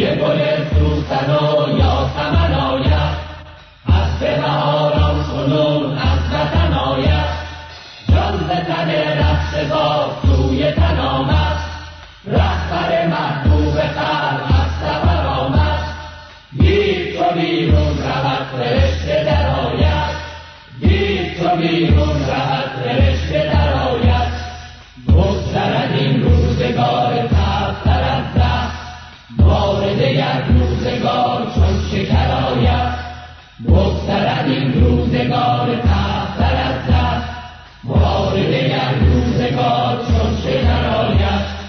گل سوسن و یاسمن آید، از بهاران کنون از وطن آید. جان ز تن رهسپار سوی تن آمد، رهبر محبوب خلق از سفر آمد. دید چو بیرون رود فرشته در آید، دید چو بیرون رود فرشته در آید. بگذرد این روزگار تلختر از زهر، بار دگر روزگار چون شکر آید. بگذرد این روزگار تلختر از زهر، بار دگر روزگار چون شکر آید.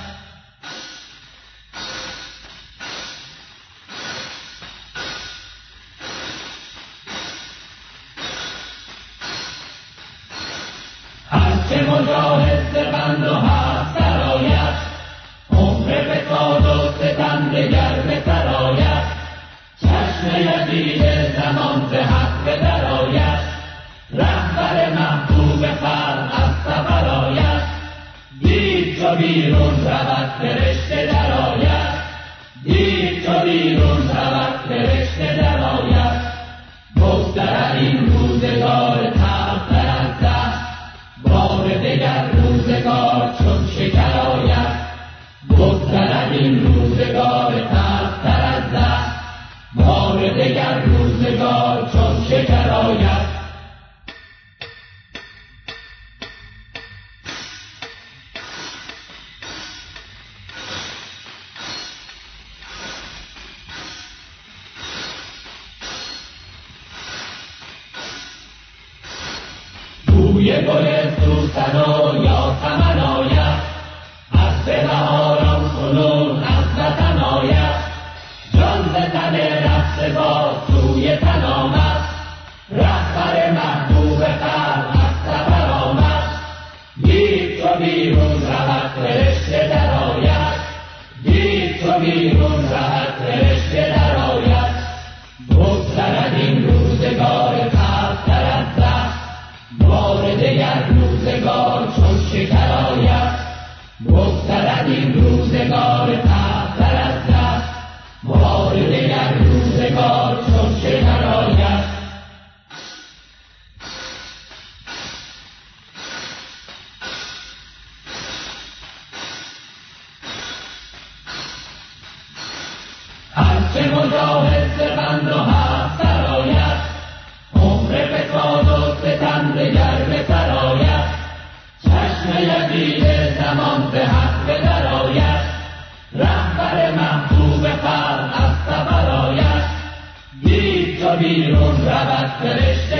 هرچه مجاهد ز بند و حبس درآید، عمر فساد و ستم دگر به سر آید. چشم یزید زمان ز حق درآید، رهبر محبوب خلق از سفر آید. دید چو بیرون رود فرشته در آید، دید چو بیرون رود فرشته در آید. بگذرد این روزگار تلختر از زهر، بار دگر روزگار چون شکر آید. بگذرد این روزگار تلختر از زهر، بار دگر روزگار چون شکر آید. بوی گل سوسن و یاسمن آید، از بهاران کنون از وطن آید. جان ز تن رهسپار سوی تن آمد، رهبر محبوب خلق از سفر آمد. دید چو بیرون رود فرشته در آید، دید چو بیرون رود فرشته در آید. بگذرد این روزگار تلختر از زهر، بار دگر روزگار چون شکر آید. بگذرد این روزگار تلختر از زهر، بار دگر روزگار چون شکر آید. هرچه مجاهد ز بند و حبس درآید، عمر فساد و ستم دگر به سر آید. چشم یزید زمان ز حق درآید، رهبر محبوب خلق از سفر آید. دید چو بیرون رود فرشته